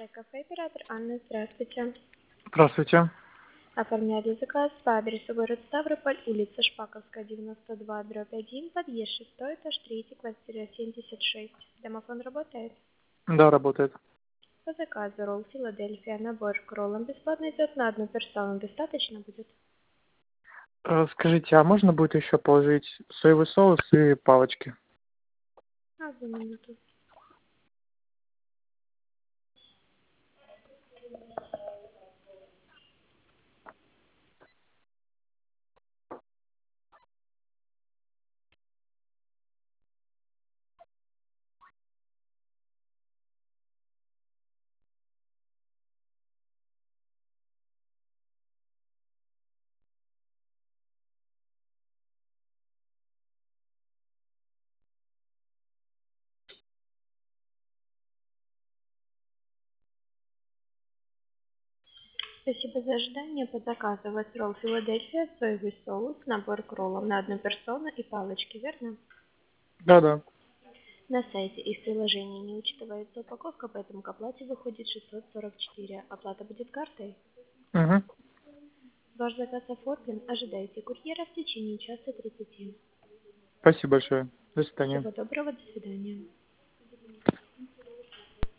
Кафе «Оператор» Анна, здравствуйте. Здравствуйте. Оформляли заказ по адресу город Ставрополь, улица Шпаковская, 92/1, подъезд 6, этаж 3, квартира 76. Домофон работает? Да, работает. По заказу ролл Филадельфия, набор к роллам бесплатно идет на одну персону. Достаточно будет? Скажите, а можно будет еще положить соевый соус и палочки? Одну минуту. Спасибо за ожидание. По заказу у вас ролл Филадельфия, соевый соус, набор к роллам на одну персону и палочки, верно? Да-да. На сайте и в приложении не учитывается упаковка, поэтому к оплате выходит 644. Оплата будет картой. Угу. Ваш заказ оформлен. Ожидайте курьера в течение часа 30. Спасибо большое. До свидания. Всего доброго, до свидания.